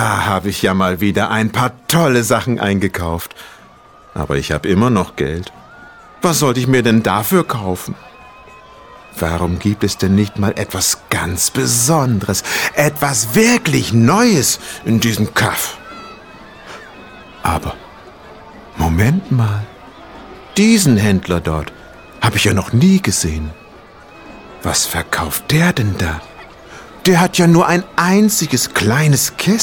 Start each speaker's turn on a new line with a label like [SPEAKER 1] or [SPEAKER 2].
[SPEAKER 1] Da habe ich ja mal wieder ein paar tolle Sachen eingekauft. Aber ich habe immer noch Geld. Was sollte ich mir denn dafür kaufen? Warum gibt es denn nicht mal etwas ganz Besonderes, etwas wirklich Neues in diesem Kaff? Aber, Moment mal, diesen Händler dort habe ich ja noch nie gesehen. Was verkauft der denn da? Der hat ja nur ein einziges kleines Kästchen.